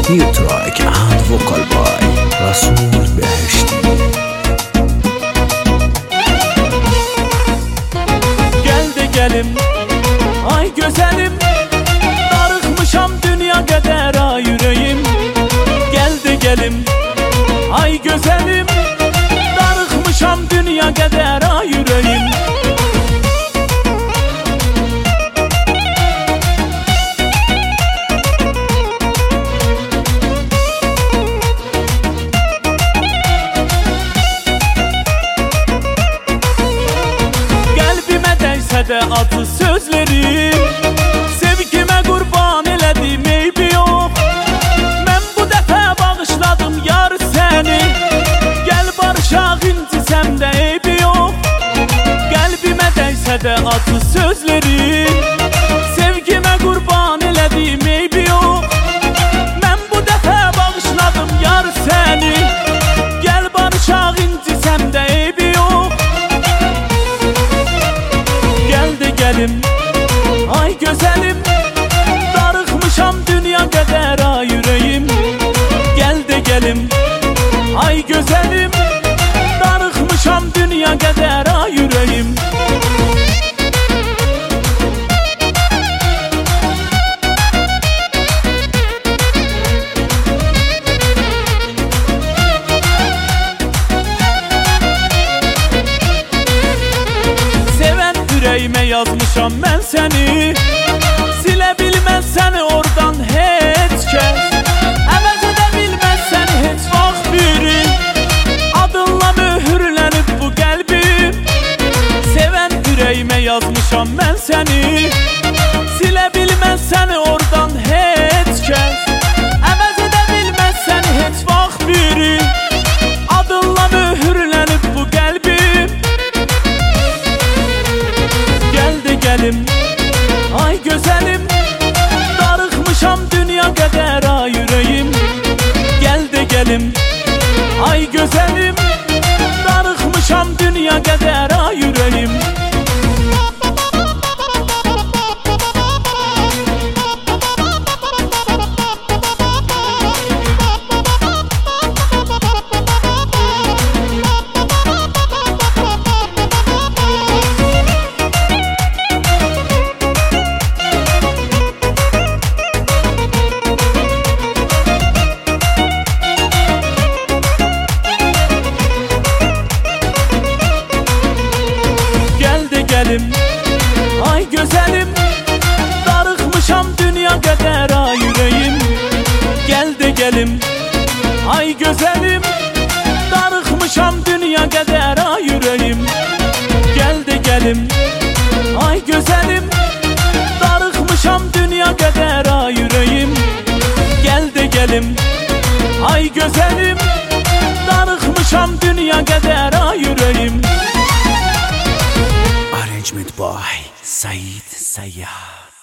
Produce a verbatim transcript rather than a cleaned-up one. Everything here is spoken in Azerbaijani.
Audio track and vocal by Rasul Beheshti. Gel de gelim, ay güzelim, darıkmışam dünya kadar ay yüreğim. Gel de gelim, ay güzelim, darıkmışam dünya kadar ay yüreğim. De adı sözlerim, sevgime kurban elədim eybi yok. Mən bu dəfə bağışladım yar səni, gel barışaq intisəm də eybi yok. Qəlbimə dəysə də adı sözlerim, sevgime kurban elədim eybi yok. Mən bu dəfə bağışladım yar səni, gel barışaq intisəm də eybi yok. Ay güzelim, darıkmışam dünya kadar ay yüreğim. Gel de gelim, ay güzelim, darıkmışam dünya kadar ay yüreğim. Yüreğime yazmışam mən səni, silə bilməz səni oradan heç kəs. Əvəz edə bilməz səni heç vaxt biri, adınla möhürlənib bu qəlbim. Sevən ürəyimə yazmışam mən səni, silə bilməz səni oradan heç kəs. Əvəz edə bilməz səni heç vaxt biri, adınla möhürlənib bu qəlbim. Gelim, ay güzelim, darıkmışam dünya kadar ay yüreğim. Gel de gelim, ay güzelim, darıkmışam dünya kadar ay yüreğim. Ay güzelim, darıkmışam dünya kadar ay yüreğim. Gel de gelim, ay güzelim, darıkmışam dünya kadar ay yüreğim. Gel de gelim, ay güzelim, darıkmışam dünya kadar ay yüreğim. Gel de gelim, ay güzelim, darıkmışam dünya kadar ay yüreğim. Arrangement by Said Sayyad.